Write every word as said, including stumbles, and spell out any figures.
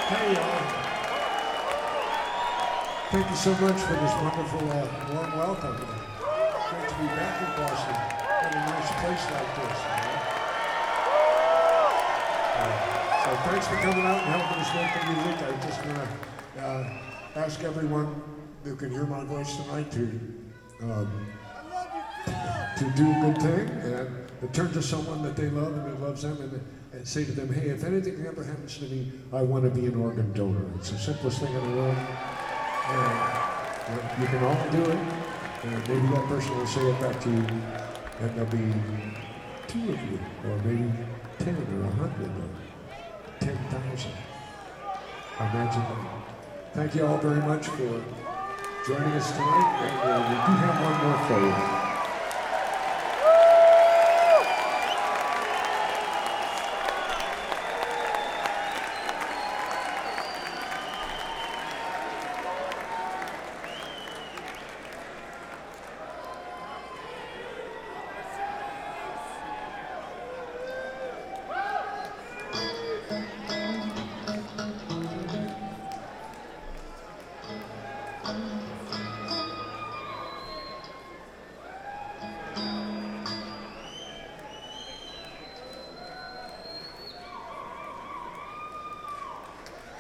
Hey, uh, thank you so much for this wonderful, uh, warm welcome. Great to be back in Boston in a nice place like this. You know? uh, so thanks for coming out and helping us make the music. I just want to uh, ask everyone who can hear my voice tonight to um, to do a good thing and to turn to someone that they love and that loves them and, and say to them, hey, if anything ever happens to me, I want to be an organ donor. It's the simplest thing in the world. And you can all do it, and maybe that person will say it back to you, and there'll be two of you, or maybe ten, or a hundred, or ten thousand. Imagine that. Thank you all very much for joining us tonight, and uh, we do have one more for you.